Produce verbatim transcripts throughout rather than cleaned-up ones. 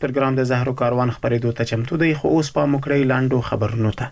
پروګرام د زهرو کاروان خبرېدو ته چمتو دی، خو اوس په مکړی لاندو خبرونو ته.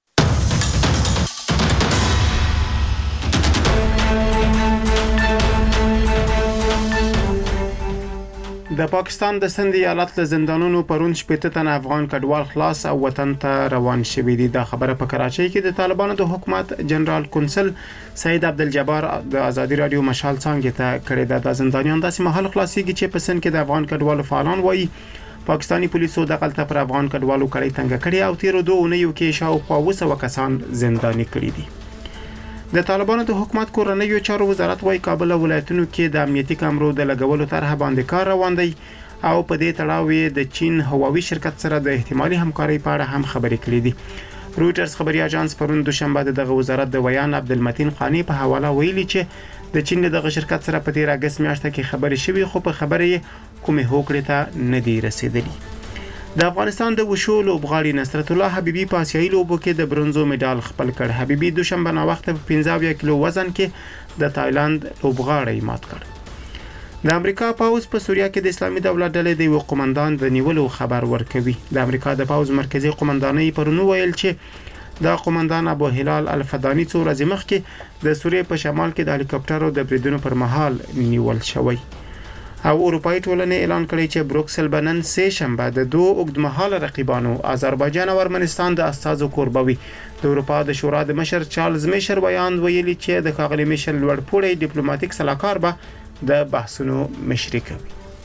د پاکستان د سند ایالت له زندانونو پرون شپږ تنه افغان کډوال خلاص او وطن ته روان شوي دي. دا خبره په کراچۍ کې د طالبانو د حکومت جنرال کونسل سید عبدالجبار د ازادي رادیو مشال څنګه ته کړی ده. د زندانیان داسې محل خلاصيږي چې په سند کې د افغان کډوالو فعالان وایي پاکستانی پولیسو د غلطه پر افغان کډوالو کړی تنګ کړی او تیر دوه اونیو کې شاوخوا اوه سوه کسان زنداني کړي دي. د طالبانو د حکومت کورنیو چارو وزارت وايي کابل ولایتونو کې د امنیتي کامرو د لګولو طرح باندې کار روان دی او په دې تړاو د چین هواوي شرکت سره د احتمالي همکارۍ په اړه هم خبرې کړې دي. رويټرز خبري اژانس پرون دوشنبه دغه وزارت د ویان عبدالمتین قانی په حواله ویلي چې د چین دغه شرکت سره په تیر اگست میاشت کې خبرې شوې، خو په خبرې کومې هوکړې ته نه دی رسیدلی. د افغانستان د وشو لوبغاړي نصرت الله حبیبي په آسیایي لوبو کې د برونزو مډال خپل کړ. حبیبي دوشنبه نا وخت په پنځه کیلو وزن کې د تایلند لوبغاړی مات کړ. د امریکا پاوز په سوریه کې د اسلامي دولت ډلې د یو قومندان د نیولو خبر ورکوي. د امریکا د پاوز مرکزی قومندانۍ پرونو ویل چې دا قومندان ابو هلال الفدانی څو ورځې مخکې د سوریې په شمال کې د هلیکاپټرو د بریدونو پر مهال نیول شوی. او اروپאי ټولنې اعلان کړی چې بروکسل بنن سه شنبه د دوه اوږدمهاله رقیبانو آذربایجان او ارمنستان د استازو کوربوي. د اروپا د شورا د مشر چارلز میشر بیان ویلي چې د ښاغلي میشر لوړپوړی ډیپلوماټیک سلاکار به د بحثونو مشري کوي.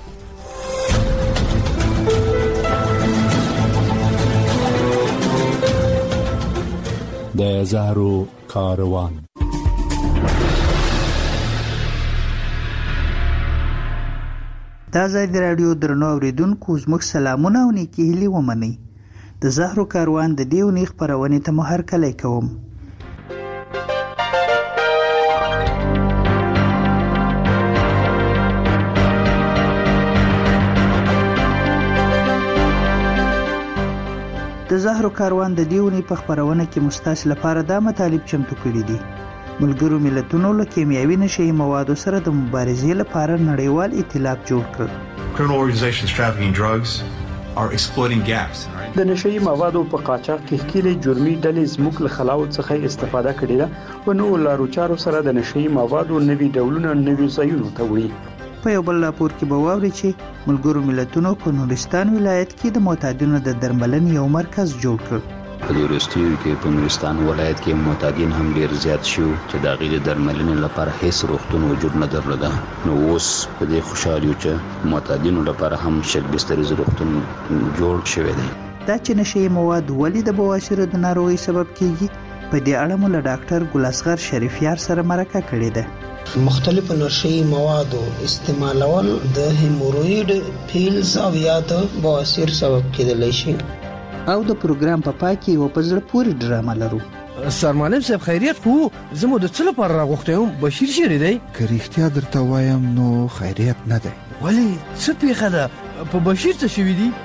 د زهرو کاروان. دا ځای د رادیو درنو اوریدونکو زموږ سلامونه او نیکی هیلې ومنئ. د زهرو کاروان د دې اونۍ خپرونې ته مو هرکلی کوم. د زهرو کاروان د دې اونۍ په خپرونه کې مو ستاسو لپاره دا مطالب چمتو کړي دي. ملګرو ملتونو له کیمیاوي نشي موادو سره د مبارزې لپاره نړیوال ائتلاف جوړ کړ. Criminal organizations trafficking drugs are exploiting gaps. د نشي موادو په قاچاق کې ښکېلې جرمي ډلې زموږ له خلاوت څخه استفاده کړې ده او نو لارو چارو سره د نشي موادو نوي ډولونه نوي ځایونو ته وړي. په یو بل راپور کې به واوري چې ملګرو ملتونو په نورستان ولایت کې د معتادینو د درملنې یو مرکز جوړ کړ. په دې وروستیو کې په نورستان ولایت کې معتادین هم ډیر زیات شو چې د هغوی د درملنې لپاره هیڅ روغتون وجود نه درلوده. نو اوس په دې خوشحال یو چې معتادینو لپاره هم شل بستریز روغتون جوړ شوی دی. دا چې نشي مواد ولې د بواسیر د ناروغۍ سبب کیږي په دې اړه مو له ډاکټر ګل اصغر شریفیار سره مرکه کړې ده. مختلف نشي موادو استعمالول د هیموروید پیلز او یا د بواسیر سبب کېدلی شي. او د پروګرام په پای کې یو په زړه پورې ډرامه لرو. سرمعلم صاحب خیریت خو زموږ د څه لپاره راغوښتی یم؟ بشیر چیرې دی؟ که رښتیا درته وایم نو خیریت نه دی. ولې څه پیښه ده؟ په بشیر څه شوي دي؟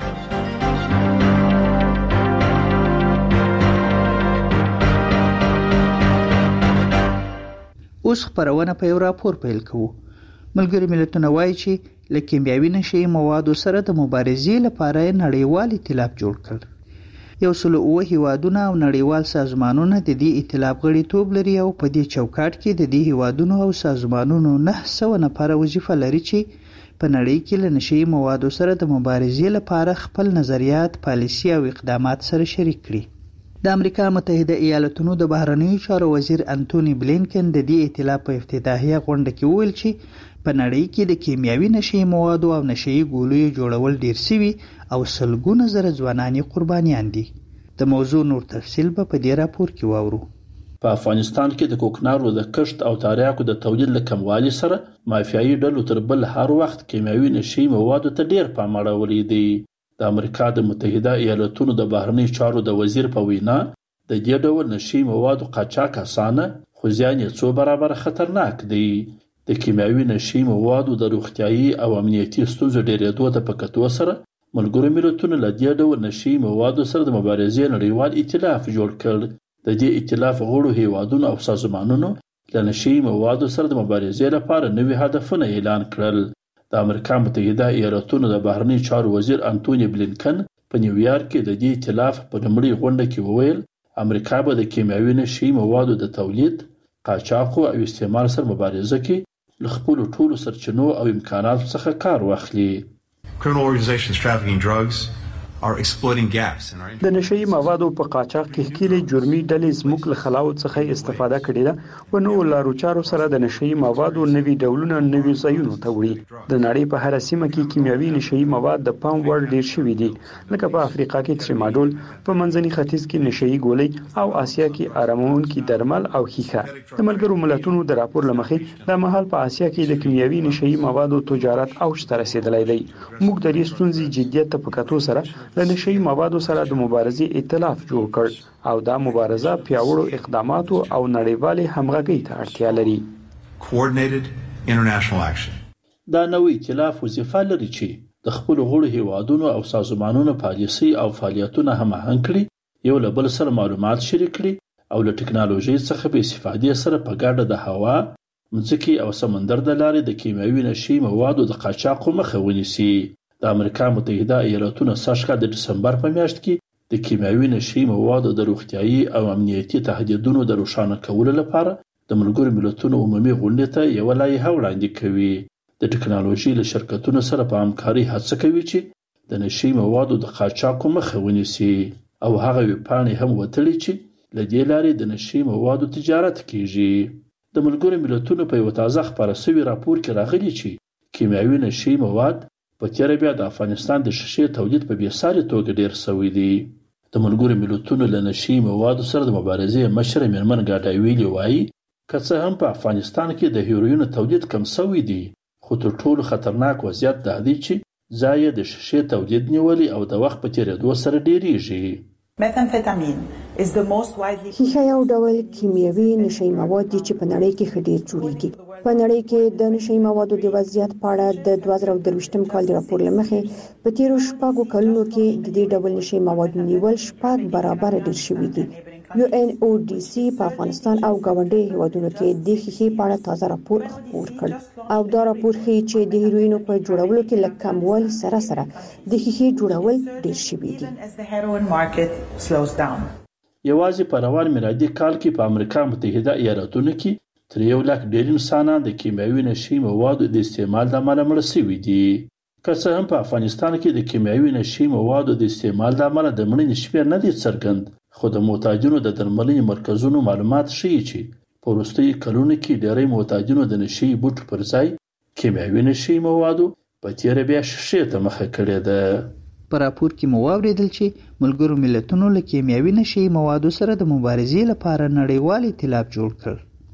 اوس خپرونه په یو راپور پیل کوو. ملګري ملتونه وایي چې له کیمیاوي نشي موادو سره د مبارزې لپاره نړیوال ائتلاف جوړ کړ. یو سل اوه هیوادونه او نړیوال سازمانونه د دې ائتلاف غړیتوب لري او په دې چوکاټ کې د دې هیوادونو او سازمانونو نه سوه نفره وظیفه لري چې په نړۍ کې له نشي موادو سره د مبارزې لپاره خپل نظریات، پالیسي او اقدامات سره شریک کړي. د امریکا متحده ایالاتونو د بهرنیو چارو وزیر انټونی بلینکن د دې ائتلاف په افتتاحیه غونډه کې وویل چې په نړۍ کې د کیمیاوي نشي موادو او نشي ګولیو جوړول ډیر سوي او سلګونه زره ځوانان قربانیان دي. د موضوع نور تفصیل به په دې راپور کې واورو. په افغانستان کې د کوکنارو د کښت او تریاکو د تولید له کموالي سره مافیایي ډلو تر بل هر وخت کیمیاوي نشي موادو ته ډیر پام اړولی دی. د امریکا د متحده ایالاتونو د بهرنی چارو د وزیر په وینا د دې ډول نشي موادو قاچاق اسانه خو ځان یې څو برابر خطرناک دی. د کیمیاوي نشي موادو د روغتیايي او امنیتي ستونزو ډیرېدو ته په کتو سره ملګرو ملتونو له دې ډول نشي موادو سره د مبارزې نړیوال ائتلاف جوړ کړ. د دې ائتلاف غړو هیوادونو او سازمانونو له نشي موادو سره د مبارزې لپاره نوي هدفونه اعلان کړل. د امریکا متحده ایالاتونو د بهرنی چارو وزیر انټونی بلینکن په نیویارک کې د دې ائتلاف په لومړۍ غونډه کې وویل امریکا به د کیمیاوي نشي موادو د تولید، قاچاق او استعمال سره مبارزه کې له خپلو ټولو سرچینو او امکاناتو څخه کار واخلي. Criminal organizations trafficking drugs are exploiting gaps in our د نشئی موادو په قاچاق کې ښکېلې جرمي ډلې زموږ له خلاوت څخه استفاده کړې ده و نو لارو چارو سره د نشئی موادو نوي ډولونه نوي ځایونو ته وړي. د نړۍ په هر سیمه کې کیمیاوي نشئی مواد د پام وړ ډیر شوي دي، لکه په افریقا کې تریماډول، په منځني ختیځ کې نشئی ګولۍ او آسیا کې آرامونکي درمل او ښیښه. د ملګرو ملتونو د راپور لمخې د مهال په آسیا کې د کیمیاوي نشئی موادو تجارت اوج ته رسیدلی دی. موږ د دې ستونزې جدیت ته په کتو سره د نشئی موادو سره د مبارزې ائتلاف جوړ کړ او دا مبارزه پیاوړو اقداماتو او نړیوالې همغږۍ ته اړتیا لري. coordinated international action. دا نوې ائتلاف وظیفه لري چې د خپل غړو هیوادونو او سازمانونو پالیسي او فعالیتونه هماهنګ کړي، یو له بل سره معلومات شریک کړي او له ټکنالوژي څخه به استفادې سره په ګډه د هوا، ځمکې او سمندر د لارې د کیمیاوي نشي موادو د قاچاق مخه ونیسي. د امریکا متحده ایالاتونو سږ کال د ډسمبر په میاشت کې د کیمیاوي نشي موادو د روغتیايي او امنیتي تهدیدونو د روښانه کولو لپاره د ملګرو ملتونو عمومي غونډې ته یوه لایحه وړاندې کوي. د ټکنالوژي له شرکتونو سره په همکارۍ هڅه کوي چې د نشي موادو د قاچاقو مخه ونیسي او هغه ویبپاڼې هم وتړي چې له دې لارې د نشي موادو تجارت کیږي. د ملګرو ملتونو په یو تازه خپاره سوي راپور کې راغلي چې کیمیاوي نشي مواد په تیره بیا د افغانستان د شیشې تولید په بېساري توګه ډیر شوی دی. د ملګرو ملتونو له نشي موادو سره د مبارزې مشره میرمن ګاډا ویلي وایي که څه هم په افغانستان کې د هیروینو تولید کم شوی دی، خو تر ټولو خطرناک وضعیت دا دی چې ځای د شیشې تولید نیولي او د وخت په تیریدو سره ډیریږي. ښیښه یو ډول کیمیاوي نشي مواد دي چې په نړۍ کې ښه ډیر جوړیږي. په نړۍ کې د نشي موادو د وضعیت په اړه د دوه زره درویشتم کال د راپور له مخې په تیرو شپږو کلونو کې د دې ډول نشي موادو نیول شپږ برابره ډیر شوي دي. یو ان او ډي سي په افغانستان او ګاونډي هیوادونو کې د ښیښې په اړه تازه راپور خپور کړ او دا راپور ښیي چې د هیروینو په جوړولو کې له کموالي سره سره د ښیښې جوړول ډیر شوي دي. یوازې په روان میلادي کال کې په امریکا متحده ایالاتونو کې تر یو لک ډیر انسانان د کیمیاوي نشي موادو د استعمال د امله مړه شوي دي. که څه هم په افغانستان کې د کیمیاوي نشي موادو د استعمال د امله د مړینې شمېر نه دی څرګند، خو د معتادینو د درملنې مرکزونو معلومات ښیي چې په وروستیو کلونو کې ډیری معتادینو د نشي بوټو پر ځای کیمیاوي نشي موادو په تیره بیا شیشې ته مخه کړې ده. په راپور کې مو واوریدل چې ملګرو ملتونو له کیمیاوي نشي موادو سره د مبارزې لپاره نړیوال ائتلاف جوړ کړ.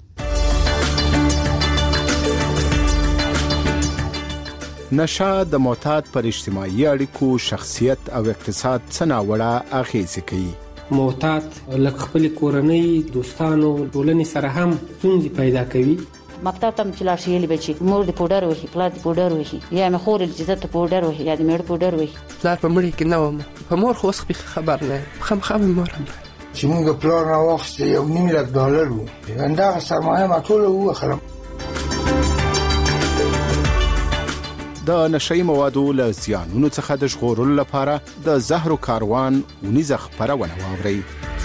نشه د معتاد پر اجتماعي اړیکو، شخصیت او اقتصاد څه ناوړه اغیزې کوي. معتاد لکه خپل کورنۍ، دوستانو، ټولنې سره هم ستونزې پیدا کوي. مکتب ته چې لاړ شي یلی به چې مور دې پوډر وهي، پلار دې پوډر وهي، یا مې خور چې زه ته پوډر وهي، یا دې مېړه پوډر وهي. پلار په مړي کې نه وم، په مور خو اوس خبر نه یم، خامخا مې مور هم چې موږ پلار راواخیسته یو نیم لک ډالر و، همدغه سرمایه ما ټوله ووخلم. د نشئی موادو له زیانونو څخه د ژغورلو لپاره د زهرو کاروان ونیزه خپرونه واورئ.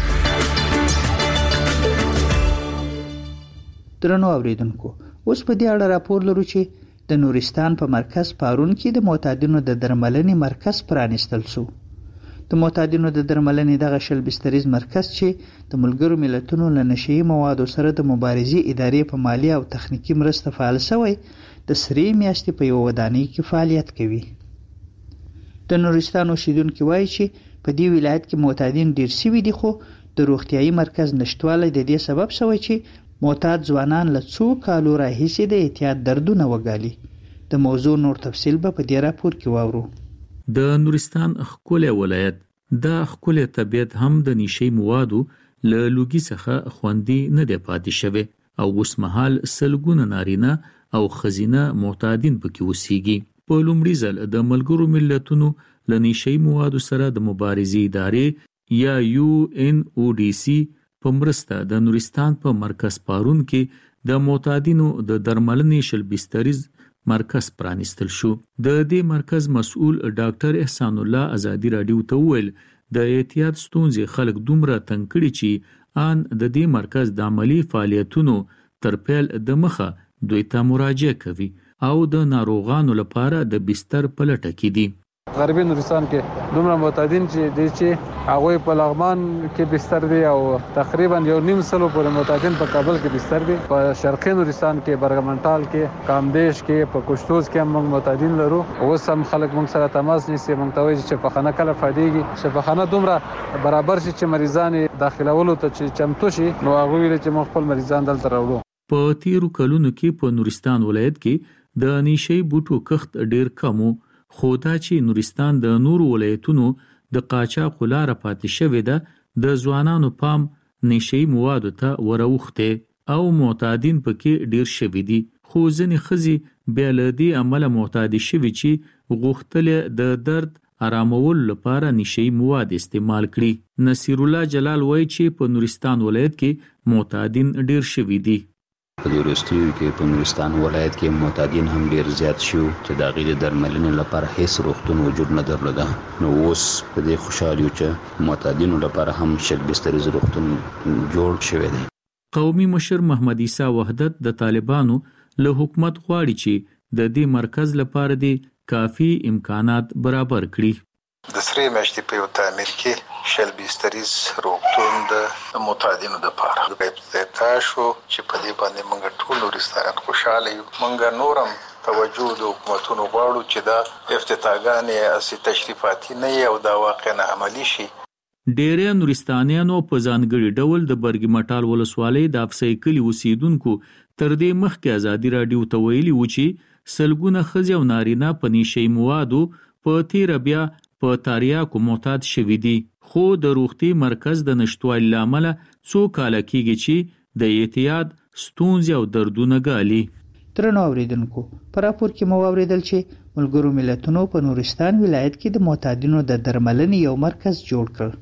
درنو اوریدونکو، اوس په دې اړه راپور لرو چې د نورستان په مرکز پارون کې د معتادینو د درملنې مرکز پرانیستل شو. د معتادینو د درملنې دغه شل بستریز مرکز چې د ملګرو ملتونو له نشئی موادو سره د مبارزې ادارې په مالی او تخنیکی مرسته فعال شوی د سرې میاشتې په یو ودانۍ کې فعالیت کوي. د نورستان اوسیدونکي وایي چې په دې ولایت کې معتادین ډیر شوي دي، خو د روغتیايي مرکز نشټوالی د دې سبب شوی چې معتاد ځوانان له څو کالو راهیسې د اعتیاد دردونه وګالي. د موضوع نور تفصیل به په دې راپور کې واورو. د نورستان ښکلی ولایت دا ښکلی طبیعت هم د نشي موادو له لوګي څخه خوندي نه دی پاتې شوی او اوس مهال سلګونه نارینه او ښځینه معتادین پکې اوسیږي. په لومړي ځل د ملګرو ملتونو له نشي موادو سره د مبارزې ادارې یا یو ان او ډي سي په مرسته د نورستان په مرکز پارون کې د معتادینو د درملنې شل بستریز مرکز پرانیستل شو. د دې مرکز مسؤل ډاکټر احسان الله ازادي رادیو ته وویل د اعتیاد ستونزې خلک دومره تنګ کړي چې ان د دې مرکز د عملی فعالیتونو تر پیل د مخه دوی ته مراجعه کوي او د ناروغانو لپاره د بستر په لټه کې دي. غربي نورستان کې دومره معتادین چې دي چې هغه په لغمان کې بستر دي او تقریبا یو نیم سلو پورې معتادین په کابل کې بستر دي. په شرقي نورستان کې برګمنټال کې کامدیش کې په کوشتوز کې هم موږ معتادین لرو. اوس هم خلک موږ سره تماس نیسي، موږ ته وایي چې په خانه کله فاديږي شفاخانه دومره برابر شي چې مریضان داخلولو ته چې چمتو شي نو هغه ویل چې موږ خپل مریضان دلته راوړو. په تیرو کلونو کې په نورستان ولایت کې د نشي بوټو کښت ډیر کم و، خو دا چې نورستان د نورو ولایتونو د قاچاق لاره پاتې شوې ده د ځوانانو پام نشي موادو ته وروخته او معتادین پکې ډیر شوي دي. خو ځینې ښځې بیا له دې عمله معتادې شوي چې غوښتل د درد آرامولو لپاره نشي مواد استعمال کړي. نصیر الله جلال وایي چې په نورستان ولایت کې معتادین ډیر شوي دي. په دې وروستیو کې په نورستان ولایت کې معتادین هم ډیر زیات شو چې د هغې د درملنې لپاره هیڅ روغتون وجود نه درلوده. نو اوس په دې خوشحال یو چې معتادینو لپاره هم شل بستریز روغتون جوړ شوی دی. قومي مشر محمد عیسی وحدت د طالبانو له حکومت غواړي چې د دې مرکز لپاره د کافي امکانات برابر کړي. د سرې میاشتې په یو تعمیر کې شل بستریز روغتون د معتادینو دپاره افتتاح شو چې په دې باندې موږ ټول نورستانیان خوشحاله یو. موږ نورم توجه د حکومتونو غواړو چې دا افتتاحګانې هسې تشریفاتي نه وي او دا واقعا عملي شي. ډېری نورستانیانو په ځانګړي ډول د برګ مټال ولسوالۍ د افسۍ کلي اوسیدونکو تر دې مخکې ازادي راډیو ته ویلي و چې سلګونه ښځې او نارینه په نشي موادو په تیره بیا په تاریاکو معتاد شوي دي. خو د روغتي مرکز د نشتوالي له امله څو کاله کېږي چې د اعتیاد ستونزې او دردونه ګالي. درنو اوریدونکو، په راپور کې مو واورېدل چې ملګرو ملتونو په نورستان ولایت کې د معتادینو د درملنې یو مرکز جوړ کړ.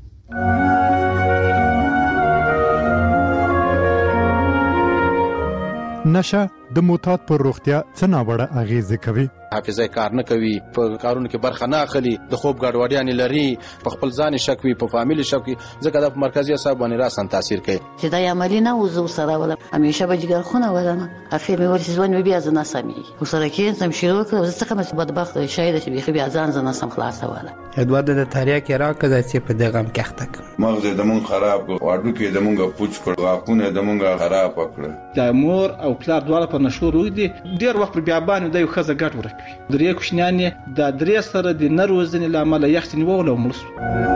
نشه د معتاد پر روغتیا څه ناوړه اغیزه کوي. حافظه کار نه کوي، په کارونو کې برخه نه اخلي، د خوب ګډوډیانې لري، په خپل ځان شک وي، په فامیل شک وي، ځکه د مرکزي اعصاب باندې راسن تاثیر کوي. چې دا عملی نه وزو سره ولا همیشه به جګر خونه ولنه اخر مې ورسې ځوان بیا ځنه سمي وسره کې سم شروع کړ څه کوم بدبخت شاید چې بيخي بیا ځان ځنه سم خلاص ولا ادواد د تاریخ کې راکړه چې په دغه هم کېخته کړ مغز د مون خراب واډو کې د مونږه پوچ کړ غاښونه د مونږه خراب کړ. د مور او پلار دواړه په نشو روي دي ډیر وخت بیا باندې د یو خزه ګټ ورکوي. درې کوشنیانې د درې سره د نروزنې لامل یختنی وغلو ملس.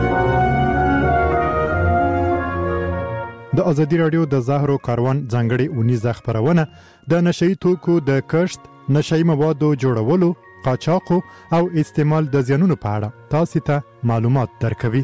د ازادي رادیو د زهرو کاروان ځانګړي اونیزه خبرونه د نشئی توکو د کښت، نشئی موادو جوړولو، قاچاقو او استعمال د زیانونو په اړه تاسو ته معلومات درکوي.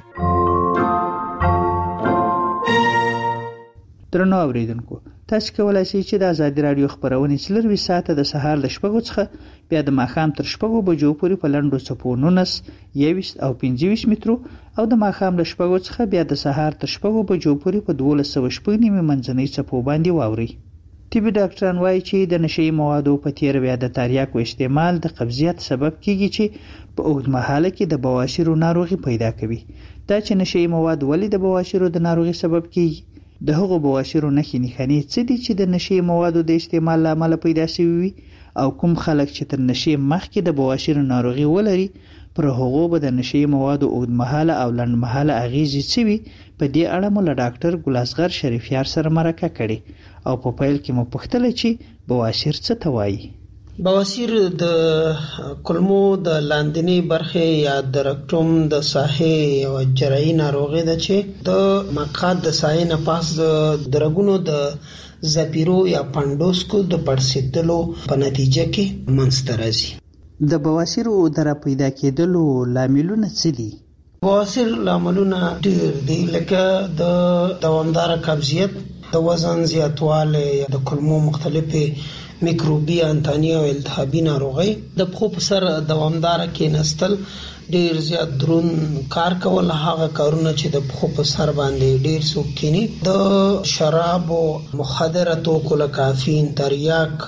درنو اوریدونکو، تاسو کولای شئ چې د ازادي رادیو خبرونه څلروي ساعته د سهار ل شپږو څخه بیا د ماښام تر شپږو بجو پورې په لنډو څپو نولس، یوویشت او پنځه ویشت مترو او د ماښام له شپږو څخه بیا د سهار تر شپږو بجو پورې په دولس سوه شپږ نیمې منځنۍ څپو باندې واورئ. طبي ډاکټران وایي چې د نشئی موادو په تیر بیا د تریاکو استعمال د قبضیت سبب کیږي چې په اوږد مهاله کې د بواسیر ناروغي پیدا کوي. دا چې نشئی مواد ولې د بواسیر د ناروغي سبب کیږي، د هغو بواسیر نښې نښانې څه دي چې د نشئی موادو د استعمال له امله پیدا شوي وي، او کوم خلک چې تر نشئی مخکې د بواسیر ناروغي ولري پر هغو به د نشئی موادو اوږد مهاله او لنډ مهاله اغیزې څه وي. په دې اړه مو له ډاکټر ګلاسغر شریفیار سره مرکه کړې او په پیل کې مو پوښتله چې بواسیر څه ته وایي. بواسیر د کولمو د لاندنی برخه یا د رکټوم د ساحې او جراحي ناروغي ده چې د مقعد د ساحې نه پاس د درګونو د زپیرو یا پاندوسکو د پړسېدلو په نتیجه کې منځته راځي. د بواسیر او در پیدا کېدلو لاملونه څه دي؟ بواسیر لاملونه ډېر دي، لکه د دوامدار قبضیت، د وزن زیاتوالی، د کولمو مختلفې میکروبي انتاني او التهابي ناروغي د پخو په سر دوامدار کېناستل ډیر زیات درون کار کول هغه کارونه چې د پخو په سر باندې ډیر څوک کینی د شراب او مخدره توکو لکه کافین تریاک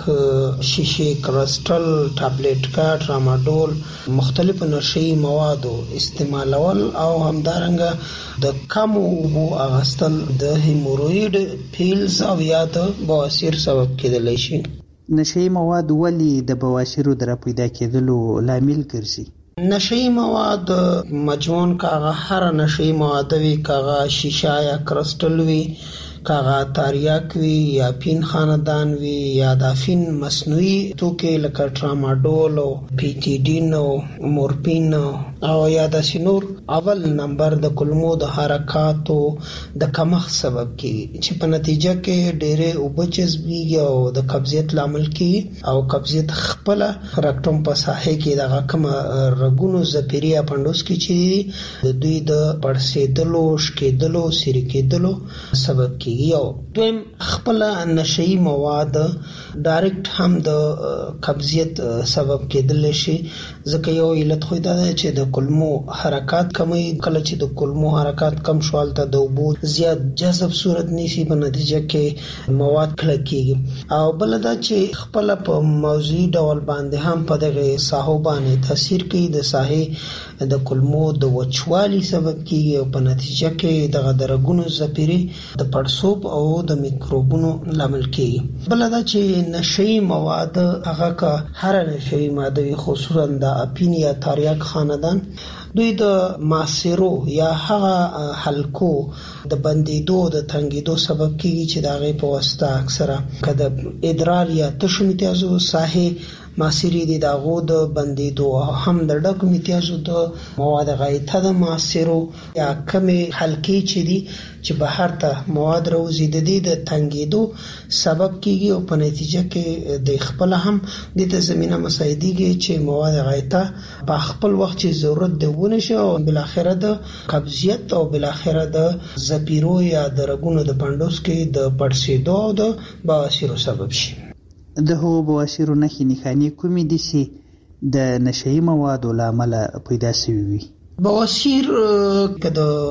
شیشه کرسټل ټابلیټ کا ټراماډول مختلف نشي موادو استعمالول او همدارنګه د کم اوبو اغستل د هیموروید پیلز او یا د بواسیر سبب کېدلی شي. نشي مواد ولې د بواسیرو در پیدا کېدلو لامل ګرځي؟ نشئی مواد مجموعاً کاغا هر نشئی مواد وی کاغا شیشا یا کرسٹل وی کاغا تاریاک وی یا پین خاندان وی یا دافین مصنوعی توکې لکه ټراماډول او پیټیډین او مورفین او یا د سینور اول نمبر د کلمو د حرکاتو د کمښت سبب کیږي چې په نتیجه کې ډېرې اوبه جذبېږي او د قبضیت لامل کیږي او قبضیت خپل رکټوم په ساحه کې دغه کوم رګونو زپیری اپنډوس کې چې د دوی د پړسېدلو شکېدلو سری کېدلو سبب کیږي. یو دویم خپل نشئی مواد ډایرکټ هم د قبضیت سبب کېدل شي ځکه یو علت خو دا ده چې د کلمو حرکات کمی کله چې د کلمو حرکات کم شوال ته د اوبو زیات جذب صورت نیسی په نتیجه کې مواد کلک کېږي او بل دا چې خپل په موضوعي ډول باندې هم په دغه ساحو باندې تاثیر کوي د ساحې د کلمو د وچوالي سبب کېږي او په نتیجه کې دغه درګونو زپيري د پړسوب او د میکروبونو لامل کېږي. بل دا چې نشئی مواد هغه کا هر نشئی ماده خصوصا د اپین یا تاریاک خاندان دوی د ماسیرو یا هغه حلقو د بندیدو د تنګیدو سبب کیږي چې دا غي په واسطه اکثره کده ادرار یا تشو امتیازو ساحه ماسیری دي داغو د بندیدو هم د ډک امتیازو د مواد غایته د ماسیرو یا کمی حلقې چې دي چې بهر ته مواد راوځي د دې د تنګیدو سبب کیږي او په نتیجه کې د خپل هم د زمينه مساعديږي چې مواد غایته په خپل وخت چې ضرورت دی ونشي او بل اخره د قبضیت او بل اخره د زپیرو یا د رګونو د پندوس کې د پړسېدو او د بواسیرو سبب شي. د هو بواسیرو نښې نښانې کومې دي چې د نشئی موادو له امله پیدا شوي وي؟ بواسیر که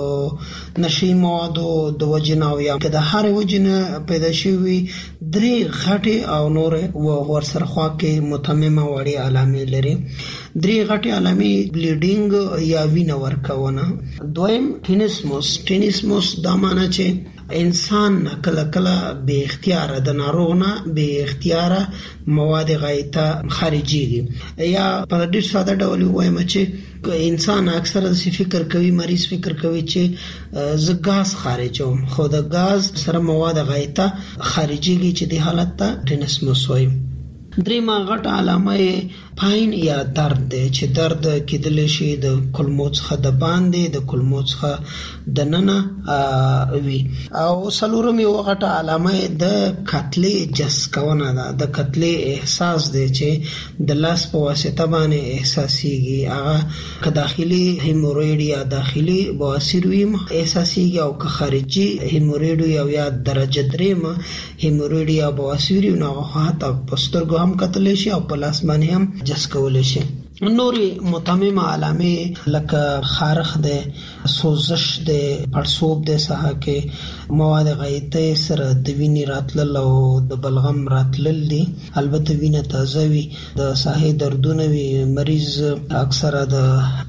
د نشئی موادو د وجنه او یا که د هر وجنه پیدا شوي درې غټې او نور ورسره خوا کې متممه وړې علامې لري. درې غټې علامې بلیډینګ یا وینه ورکونه. دویم ټینسموس. ټینسموس دا معنی چې انسان کله کله به اختیار د ناروغ نه به اختیار مواد غایته خارجيږي یا په ډېر ساده ډول وایم چې انسان اکثر د فکر کوي مریض فکر کوي چې ز غاز خارجوم خو د غاز سره مواد غایته خارجيږي چې د حالت ته ټینسموس وایم. درېما غټ علامه پاین یا درد دی چې درد کېدل شي د کلمو څخه د باندې د کلمو څخه د ننه وي او څلورم یو غټ علامه د کتلې جس کونه ده د کتلې احساس دی چې د لاس په واسطه باندې احساسيږي هغه که داخلي هیموروید یا داخلي بواسیر وي احساسيږي او که خارجي هیموروید یا یا درجه درې هیموروید یا بواسیر نو هغه پسترګو هم کتل شي او په لاس باندې هم جس کول شي. نوري متممه علامې لکه خارخ ده سوزش ده پړسوب ده ساحه کې مواد غایته سره د وینې راتلل او د بلغم راتلل دي. البته وینه تازه وي د ساحه دردونه وي مریض اکثره د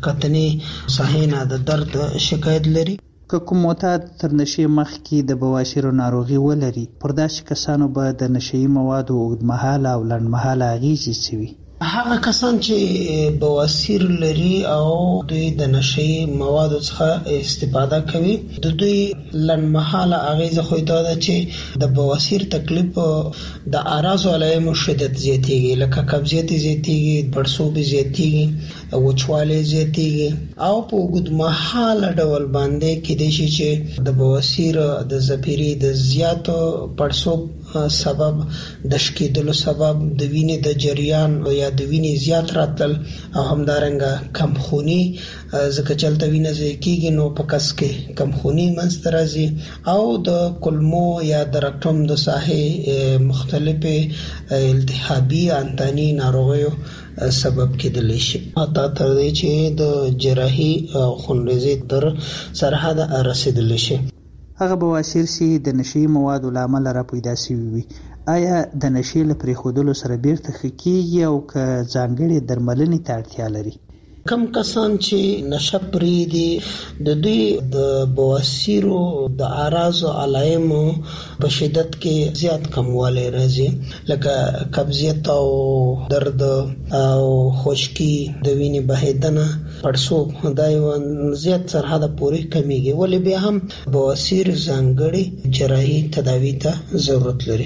کتنې ساحه نه د درد شکایت لري. که کوم معتاد تر نشي مخکې د بواسیرو ناروغي ولري پر داسې کسانو به د نشئی موادو اوږدمهاله او لنډمهاله اغېزې څه وي؟ هغه کسان چې بواسیر لري او دوی د نشئی موادو څخه استفاده کوي د دوی لنډمهاله اغېزه خو دا ده چې د بواسیر تکلیف د اعراض او علایمو شدت زیاتېږي لکه قبضیت زیاتېږي پړسوب زیاتېږي وچوالی زیاتېږي او په اوږدمهاله ډول باندې کېدای شي چې د بواسیر د زپیري د زیاتو پړسوب سبب د شکېدلو سبب د وینې د جریان یا د وینې زیات راتل او همدارنګه کمخوني ځکه چې هلته وینه ضایع کېږي نو په کس کې کمخوني منځته راځي او د کولمو یا د رکټوم د ساحې مختلفې التهابي انتاني ناروغیو سبب کېدلی شي حتی تر دې چې د جراحي خونریزي تر سرحد رسیدلی شي. هغه بواسیر سي د نشي موادو له امله را پیدا شوي وي. آیا د نشي له پرېښودلو سره بیرته ښه کېږي او که ځانګړې درملنې ته اړتیا لري؟ کم کسان چې نشه پرېږدي د دوی د بواسیرو د اعراضو علایمو په شدت کې زیات کموالی راځي لکه قبضیت او درد او خشکي د وینې بهیدنه پړسوب دا یو زیات سرحده پورې کمیږي ولې بیا هم بواسیر ځانګړې جراحي تداوی ته ضرورت لري.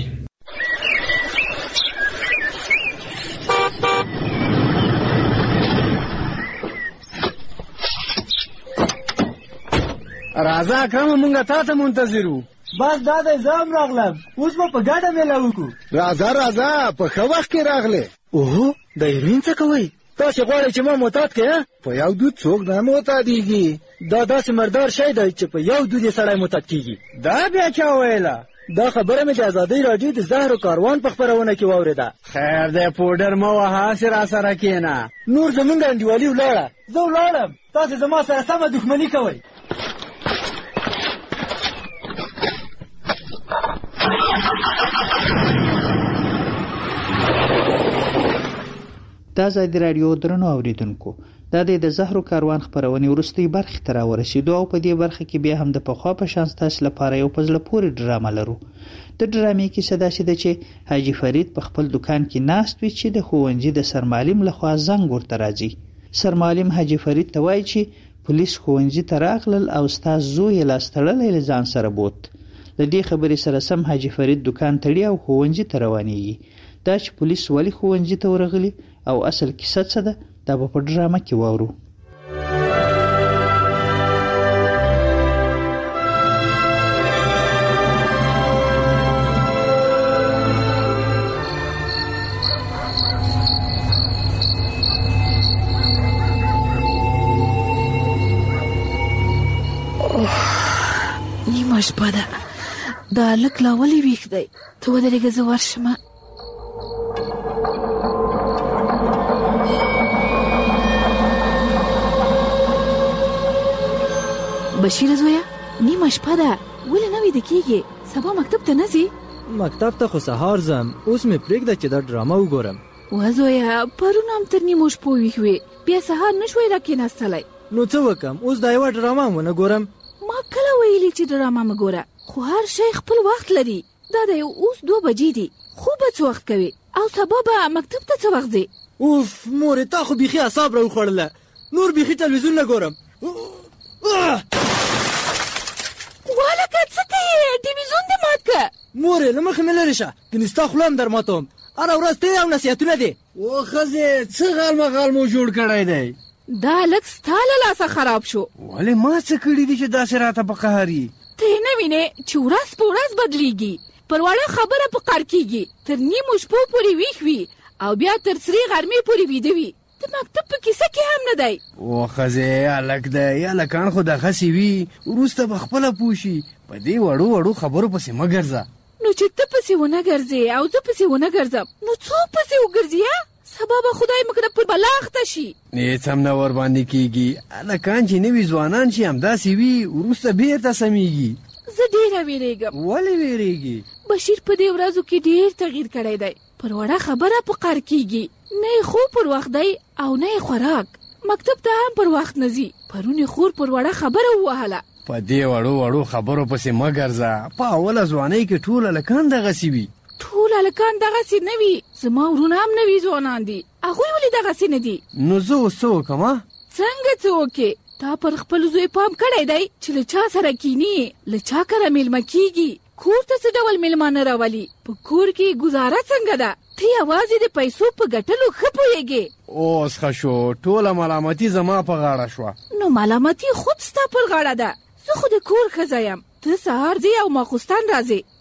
راځه اکرم مونږه تا ته منتظر وو. بس دا د زام راغلم اوس به په ګډه میله وکړو. راځه راځه په ښه وخت کې راغلې. اوهو د هیروین څه کوئ؟ تاسې غواړئ چې ما معتاد کړې؟ په یو دود څوک نه معتادېږي. دا داسې مردار شی دی چې په یو دود یې سړی معتاد کېږي. دا بیا چا ویله؟ دا خبره مې د ازادۍ راډیو د زهر و کاروان په خپرونه کې واورېده. خیر دی پوډر مه وهه هسې راسره کښېنه. نور زمونږ انډیوالي ولاړه. زه ولاړم تاسې زما سره سمه دښمني کوئ. دا ازادي راډیو درنو اوریدونکو دا د زهرو کاروان خبرونې وروستۍ برخې ته راورسېدو او په دې برخه کې بیا هم د پخوا په شان ستاسو لپاره یو په زړه پورې ډرامه لرو. د ډرامې کیسه داسې ده چې حاجي فرید په خپل دکان کې ناست وي چې د ښوونځي د سرمعلم لخوا زنګ ورته راځي. سرمعلم حاجي فرید ته وایي چې پولیس ښوونځي ته راغلل او ستا زوی یې لاس تړلی له ځان سره بوت. له دې خبرې سره سم حاجي فرید دکان تړي او ښوونځي ته روانېږي. دا چې پولیس ولې ښوونځي ته ورغلي او اصل کیسه څه ده دا به په ډرامه کې واورو. نیمه شپه ده دا هلک لا ولې ویښ دی؟ ته ودرېږه زه ورشمه. بشیر زویا نیمه شپه ده ولې نه ویده کېږې؟ سبا مکتب ته نه ځې؟ مکتب ته خو سهار ځم اوس مې پرېږده چې دا ډرامه وګورم. وه زویا پرون هم تر نیمو شپو ویښ وې بیا سهار نه شوی راکېناستلی. نو څه وکم اوس دا یوه ډرامه هم ونه ګورم؟ ما کله ویلي چې ډرامه مه ګوره خو هر شی خپل وخت لري. دا دی اوس دوه بجې دي خوب به څه وخت کوې او سبا به مکتب ته څه وخت ځې؟ اوف مورې تا خو بیخي اعصاب راوخوړله نور بیخي تلویزیون نه ګورم. والکه څه کوې ټلویزیون دې مات که. مورې له مخې مې لرې شه کنې ستا خوله هم در ماتوم. هره ورځ ته او نصیحتونه دي. او ښځې څه غال مغال مو جوړ کړی دی؟ دا هلک ستا له لاسه خراب شو. ولې ما څه کړي دي چې داسې راته په قهر یي؟ ته یې نه وینې چې ورځ په ورځ بدلیږي پر وړه خبره په قهر کېږي تر نیمو شپو پورې ویښ وي او بیا تر سرې غرمې پورې ویده وي. د مکتب په کیسه کې هم نه دی. او ښځې هلک دی هلکان خو دغسې وي وروسته به خپله پوه شي. په دې وړو وړو خبرو پسې مه ګرځه. نو چې ته پسې ونه ګرځې او زه پسې ونه ګرځم نو څوک پسې وګرځي؟ سبا به خدای مکړه پر بلا اخته شي. هېڅ هم نه ورباندې کېږي. هلکان چې نوي ځوانان چې همداسې وي وروسته بېرته سمیږي. زه ډېره وېرېږم. ولې وېرېږي؟ بشیر په دې ورځو کې ډېر تغییر کړی دی. پر وړه خبره په قهر کېږي. نه یې خوب پر وخت دی او نه یې خوراک. مکتب ته هم پر وخت نه ځي. پرون یې خور پر وړه خبره ووهله. په دې وړو وړو خبرو پسې مه ګرځه. په اوله ځوانۍ کې ټول هلکان دغسې وي. ټول هلکان دغسې نه وي. زما ورونه هم نوي ځوانان دي. هغوی ولې دغسې نه دي؟ نو زه اوس څه وکړم؟ څنګه څه وکړې؟ تا پر خپل زوی پام کړی دی چې له چا سره کیني له چا کره میلمه کېږي کور ته څه ډول میلمانه راولي په کور کې ګزاره څنګه ده؟ ته یوازې د پیسو په ګټلو ښه پوهېږې. اوس ښه شو ټوله ملامتي زما په غاړه شوه. نو ملامتي خود ستا پر غاړه ده. زه خو د کور ښځه یم. ته سهار ځې او ماخوستن راځې.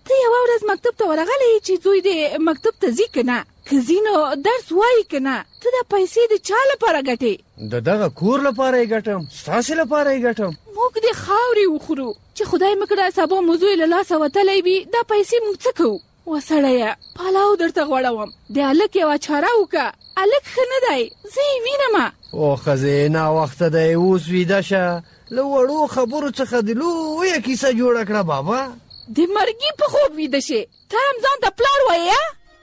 ته یو ورځ مکتب ته ورغلی چې زوی دې مکتب ته ځي که نه؟ که ځي نو درس وایي که نه؟ ته دا پیسې د چا لپاره ګټې؟ د دغه کور لپاره یې ګټم، ستاسې لپاره یې ګټم. موږ د خاورې وخورو چې خدای مکړه سبا مو زوی له لاسه وتلی وي، دا پیسې موږ څه کوو؟ وسړیه پلاو درته غوړوم، د هلک یوه چاره وکړه، هلک ښه نه دی، زه یې وینمه. او ښځې ناوخته دی، اوس ویده شه. له وړو خبرو څخه د لویه کیسه جوړه کړه بابا. د مرګي په خوب ویده شې، ته هم ځان ته پلار وایې؟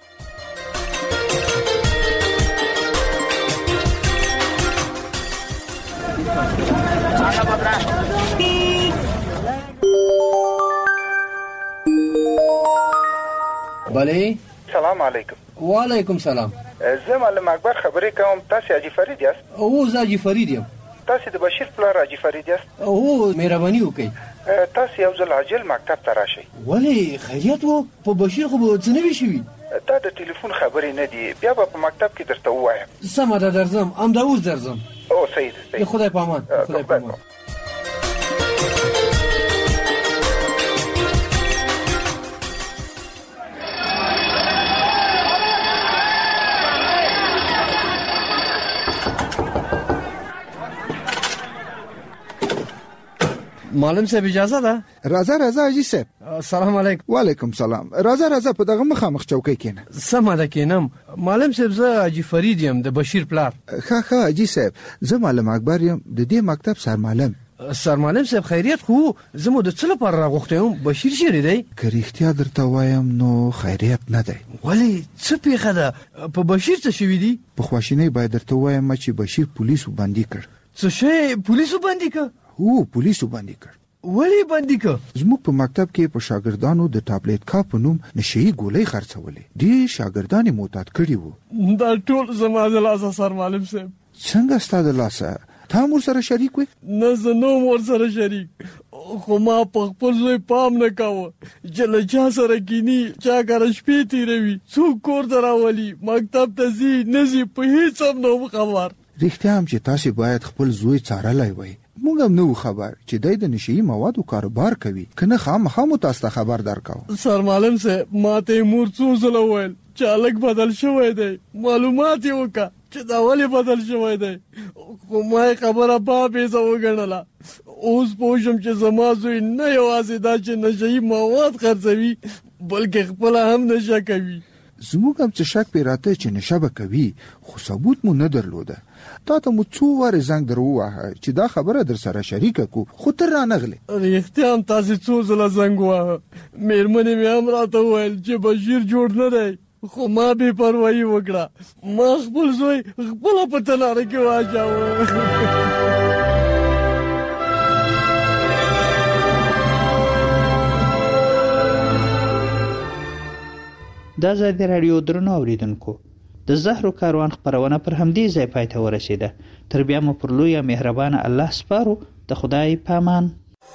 بله. سلام علیکم. وعلیکم سلام. زه معلم اکبر خبرې کوم. تاسې حاجي فرید یاست؟ او زه حاجي فرید یم. تاسې د بشیر پلار حاجي فرید یاست؟ او مهرباني وکړئ. تاسې یو ځل عاجل مکتب ته راشئ. ولې خیریت و؟ په بشیر خو به څه نه وي شوي. دا د ټلیفون خبرې نه دي، بیا به په مکتب کې درته ووایم. سمه ده، درځم. همدا اوس درځم. او صحیح ده. خدای په امان. خدای په امان. معلم صاحب اجازه ده؟ راځه راځه حاجي صاحب. سلام علیکم. وعلیکم سلام. راځه راځه په دغه مخامخ چوکۍ کېنه. سمه ده کېنم. معلم صاحب زه حاجي فرید یم د بشیر پلار. ښه ښه حاجي صاحب، زه معلم اکبر یم د دې مکتب سرمعلم. سرمعلم صاحب خیریت خو؟ زه مو د څه لپاره راغوښتی یم؟ بشیر چیرې دی؟ که رښتیا درته وایم نو خیریت نه دی. ولې څه پیښه ده؟ په بشیر څه شوي دي؟ په خواشینۍ باید درته وایم چې بشیر پولیسو بندي کړ. څه شی پولیسو بندي کړ؟ هو پولیسو بندي کړ. ولې بندي کړ؟ زموږ په مکتب کې په شاګردانو د ټابلیټ کا په نوم نشئی ګولۍ خرڅولې. دې شاګردان معتاد کړي وو. دا ټول زما د لاسه سرمعلم صاحب. څنګه ستا د لاسه؟ تا مور سره شریک وې؟ نه زه نه مور سره شریک، خو ما په خپل زوی پام نه کاوه چې له چا سره کینی، چا کره شپې تېروي، څوک کور ته راولي، مکتب ته ځي نه ځي، په هېڅ هم نه وم خبر. رښتیا هم چې تاسې باید خپل زوی څارلی وی. موږ هم نه وو خبر چې دی د نشهیي موادو کاروبار کوي، که نه خامخا مو تاسو ته خبر درکاو. سرمعلم صاحب ما ته یې مور څو ځله وویل چې هلک بدل شوی دی، معلومات یې وکړه چې دا ولې بدل شوی دی، خو ما یې خبره بابیزه وګڼله. اوس پوه شم چې زما زوی نه یوازې دا چې نشهیي مواد خرڅوي بلکې خپله هم نشه کوي. زموږ هم څه شک پې راته چې نشه به کوي، خو ثبوت مو نه درلوده. تا ته مو څو وارې زنګ در وواهه چې دا خبره در سره شریکه کو، خو ته رانغلې. رښتیا هم تاسې څو ځله زنګ وواهه، مېرمنې مې هم راته وویل چې بشیر جوړ نه دی، خو ما بې پروایي وکړه، ما خپل زوی خپله په تناره کې واچاوه. دا ځای د راډیو درنو اوریدونکو د زهرو کاروان خپرونه پر همدې ځای پای ته ورسېده. تر بیا مو پر لویه مهربانه الله سپارو. د خدای په امان.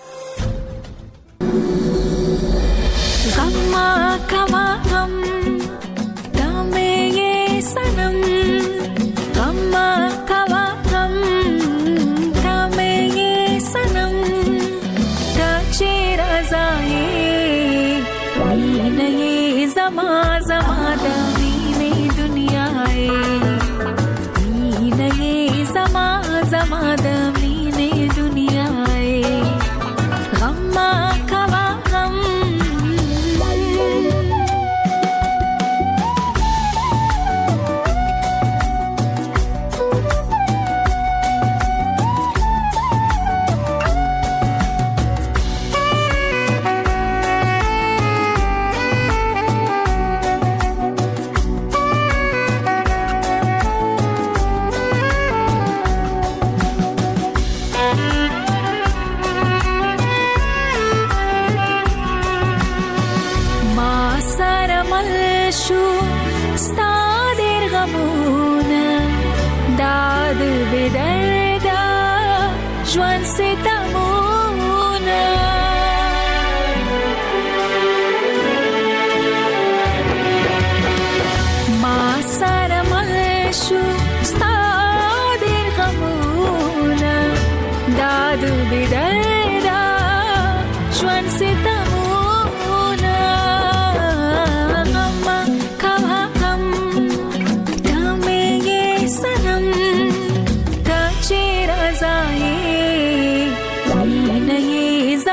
غم کوا غم دامه یې سنم، غم کوا غم دامه یې سنم، تا چې رضایې مینه یې زما زما د مینې دنیا یې، مینه یې زما زما د مینې دنیا یې، غم کوا غم. ژوند ستمونه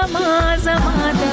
زما زما د